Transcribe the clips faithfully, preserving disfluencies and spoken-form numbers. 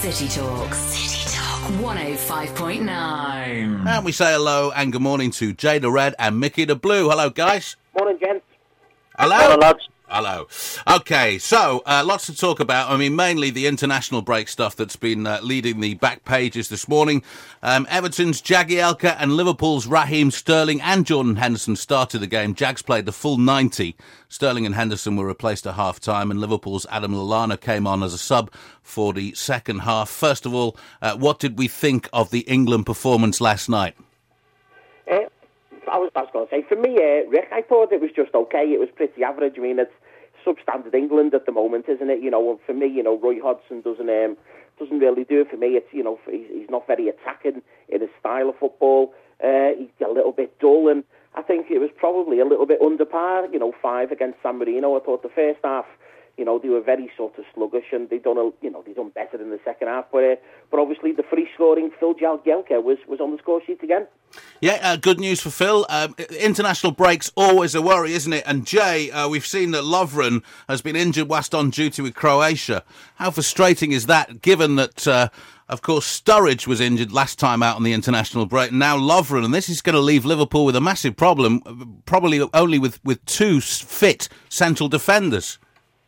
City Talks. City Talk one oh five point nine. And we say hello and good morning to Jay the Red and Mickey the Blue. Hello, guys. Morning, gents. Hello. Hello, lads. Hello. Okay, so uh, lots to talk about. I mean, mainly the international break stuff that's been uh, leading the back pages this morning. Um, Everton's Jagielka and Liverpool's Raheem Sterling and Jordan Henderson started the game. Jags played the full ninety. Sterling and Henderson were replaced at half-time, and Liverpool's Adam Lallana came on as a sub for the second half. First of all, uh, what did we think of the England performance last night? Uh, I was, I was going to say, for me, uh, Rick, I thought it was just okay. It was pretty average. I mean, it's substandard England at the moment, isn't it? You know, for me, you know, Roy Hodgson doesn't um, doesn't really do it for me. It's, you know, he's, he's not very attacking in his style of football. Uh, he's a little bit dull, and I think it was probably a little bit under par. You know, five against San Marino. I thought the first half, you know, they were very sort of sluggish, and they done, a, you know, they done better in the second half. But uh, but obviously, the free scoring Phil Jagielka was was on the score sheet again. Yeah, uh, good news for Phil. Um, international breaks always a worry, isn't it? And Jay, uh, we've seen that Lovren has been injured whilst on duty with Croatia. How frustrating is that, given that, uh, of course, Sturridge was injured last time out on the international break, and now Lovren, and this is going to leave Liverpool with a massive problem, probably only with, with two fit central defenders.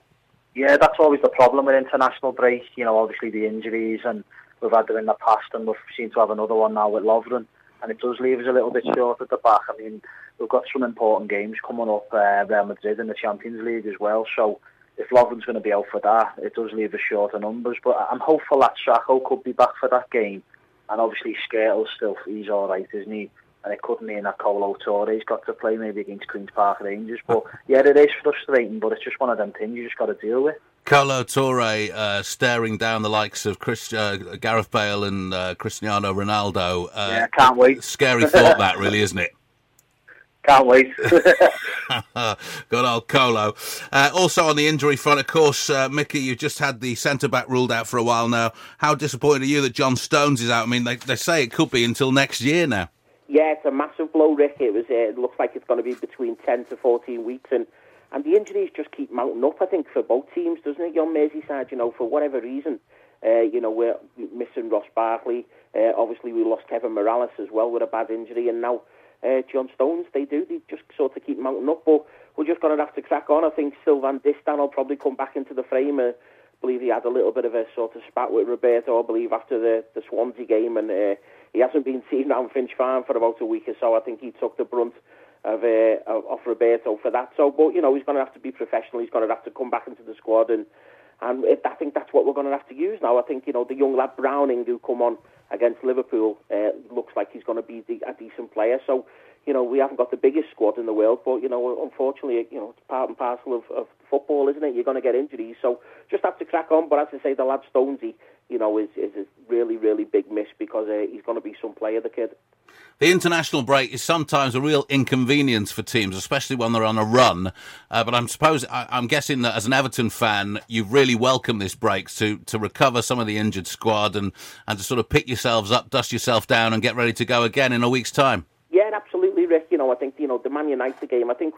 Yeah, that's always the problem with international breaks. You know, obviously the injuries, and we've had them in the past, and we've seemed to have another one now with Lovren. And it does leave us a little bit short at the back. I mean, we've got some important games coming up, uh, Real Madrid in the Champions League as well. So if Lovren's going to be out for that, it does leave us short of numbers. But I'm hopeful that Sacco could be back for that game. And obviously Skrtel's still, he's all right, isn't he? And it could mean that Kolo Touré's got to play maybe against Queen's Park Rangers. But yeah, it is frustrating, but it's just one of them things you just got to deal with. Kolo Touré uh, staring down the likes of Chris, uh, Gareth Bale and uh, Cristiano Ronaldo. Uh, yeah, can't wait. Scary thought that, really, isn't it? Can't wait. Good old Kolo. Uh, also on the injury front, of course, uh, Mickey, you've just had the centre-back ruled out for a while now. How disappointed are you that John Stones is out? I mean, they, they say it could be until next year now. Yeah, it's a massive blow, Rick. It was. Uh, it looks like it's going to be between ten to fourteen weeks, and and the injuries just keep mounting up, I think, for both teams, doesn't it? On Merseyside, you know, for whatever reason, uh, you know, we're missing Ross Barkley. Uh, obviously, we lost Kevin Morales as well with a bad injury, and now uh, John Stones. They do. They just sort of keep mounting up, but we're just going to have to crack on. I think Sylvain Distin will probably come back into the frame. Uh, I believe he had a little bit of a sort of spat with Roberto, I believe, after the, the Swansea game, and uh, he hasn't been seen around Finch Farm for about a week or so. I think he took the brunt of, uh, of, of Roberto for that. So, but, you know, he's going to have to be professional. He's going to have to come back into the squad, and and it, I think that's what we're going to have to use now. I think, you know, the young lad Browning who come on against Liverpool uh, looks like he's going to be the, a decent player. So, you know, we haven't got the biggest squad in the world, but, you know, unfortunately, you know, it's part and parcel of, of football, isn't it? You're going to get injuries, so just have to crack on. But as I say, the lad Stonesy, you know, is, is a really, really big miss, because uh, he's going to be some player, the kid. The international break is sometimes a real inconvenience for teams, especially when they're on a run. Uh, but I'm suppose I, I'm guessing that as an Everton fan, you've really welcomed this break to to recover some of the injured squad and, and to sort of pick yourselves up, dust yourself down, and get ready to go again in a week's time. Yeah, absolutely, Rick. You know, I think, you know, the Man United game, I think